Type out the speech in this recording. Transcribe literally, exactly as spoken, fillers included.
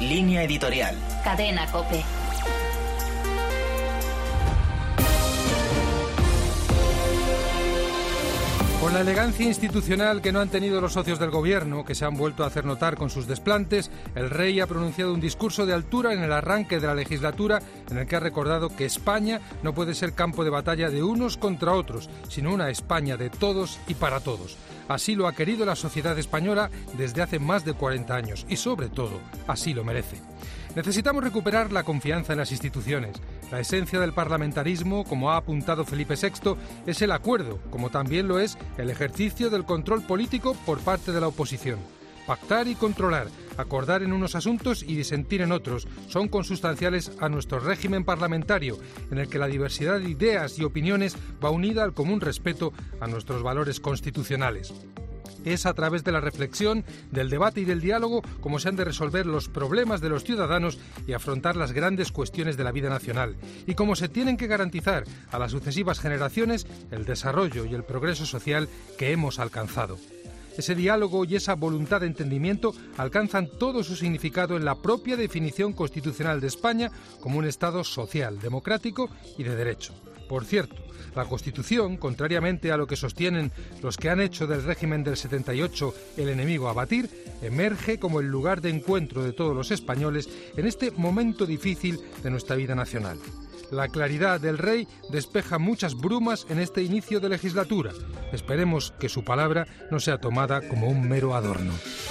Línea editorial. Cadena COPE. Con la elegancia institucional que no han tenido los socios del gobierno, que se han vuelto a hacer notar con sus desplantes, el rey ha pronunciado un discurso de altura en el arranque de la legislatura en el que ha recordado que España no puede ser campo de batalla de unos contra otros, sino una España de todos y para todos. Así lo ha querido la sociedad española desde hace más de cuarenta años y, sobre todo, así lo merece. Necesitamos recuperar la confianza en las instituciones. La esencia del parlamentarismo, como ha apuntado Felipe sexto, es el acuerdo, como también lo es el ejercicio del control político por parte de la oposición. Pactar y controlar, acordar en unos asuntos y disentir en otros, son consustanciales a nuestro régimen parlamentario, en el que la diversidad de ideas y opiniones va unida al común respeto a nuestros valores constitucionales. Es a través de la reflexión, del debate y del diálogo como se han de resolver los problemas de los ciudadanos y afrontar las grandes cuestiones de la vida nacional, y cómo se tienen que garantizar a las sucesivas generaciones el desarrollo y el progreso social que hemos alcanzado. Ese diálogo y esa voluntad de entendimiento alcanzan todo su significado en la propia definición constitucional de España como un Estado social, democrático y de derecho. Por cierto, la Constitución, contrariamente a lo que sostienen los que han hecho del régimen del setenta y ocho el enemigo a batir, emerge como el lugar de encuentro de todos los españoles en este momento difícil de nuestra vida nacional. La claridad del rey despeja muchas brumas en este inicio de legislatura. Esperemos que su palabra no sea tomada como un mero adorno.